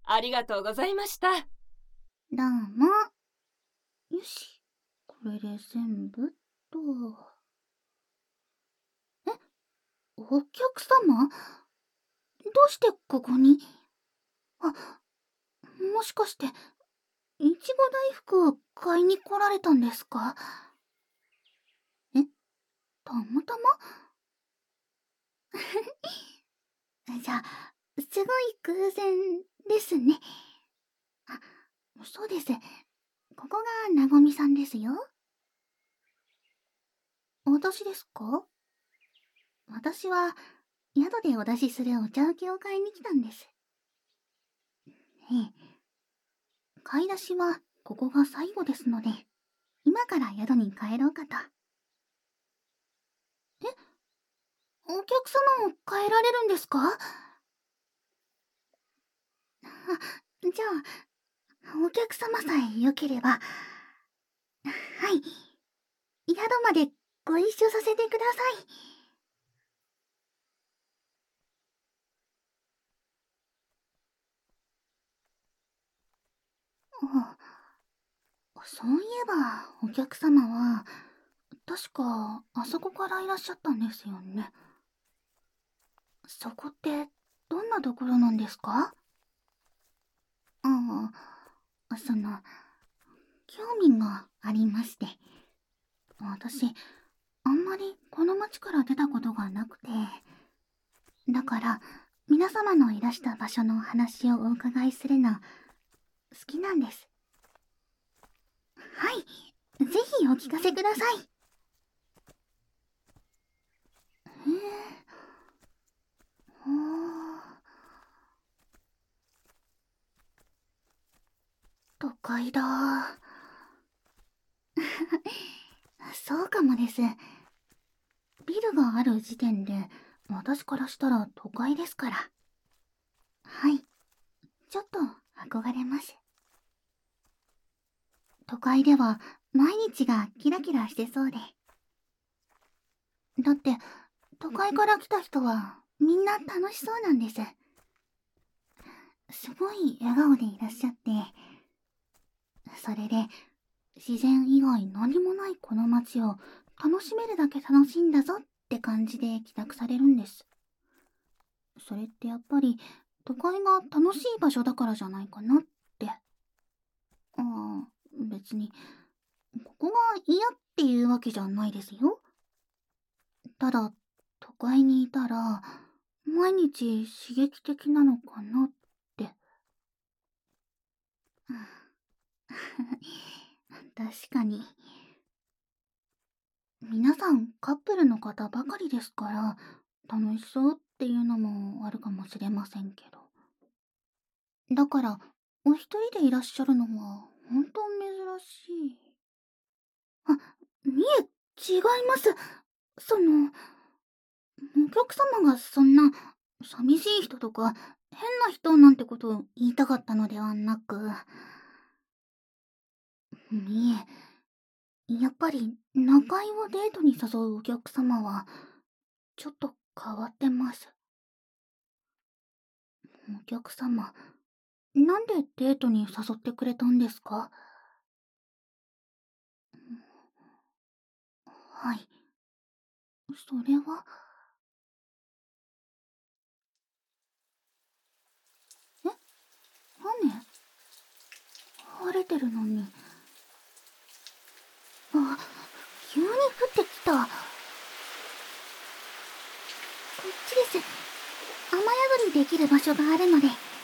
ありがとうございました。 どうも。よし。これで全部と。お客様？どうしてここに？もしかして、いちご大福を買いに来られたんですか？たまたまじゃあ、すごい偶然ですね。そうです。ここがなごみさんですよ。私ですか？私は、宿でお出しするお茶受けを買いに来たんです。買い出しはここが最後ですので、今から宿に帰ろうかと。お客様も帰られるんですか？じゃあ、お客様さえ良ければ、はい、宿までご一緒させてください。そういえば、お客様は、確か、あそこからいらっしゃったんですよね。そこって、どんなところなんですか？興味がありまして。私、あんまりこの町から出たことがなくて。だから、皆様のいらした場所の話をお伺いするの、好きなんです。はい、ぜひお聞かせください。都会だ。そうかもです。ビルがある時点で、私からしたら都会ですから。はい、ちょっと憧れます。都会では毎日がキラキラしてそうで。だって、都会から来た人はみんな楽しそうなんです。すごい笑顔でいらっしゃって、それで、自然以外何もないこの街を楽しめるだけ楽しいんだぞって感じで帰宅されるんです。それってやっぱり都会が楽しい場所だからじゃないかなって。別に、ここが嫌っていうわけじゃないですよ。ただ、都会にいたら、毎日刺激的なのかなって。確かに。皆さんカップルの方ばかりですから、楽しそうっていうのもあるかもしれませんけど。だから、お一人でいらっしゃるのは、本当珍しい。いえ、違います。お客様がそんな、寂しい人とか、変な人なんてことを言いたかったのではなく、いえ、やっぱり、中居をデートに誘うお客様は、ちょっと変わってます。お客様、なんでデートに誘ってくれたんですか？はい。それは。雨？晴れてるのに。急に降ってきた。こっちです。雨宿りできる場所があるので、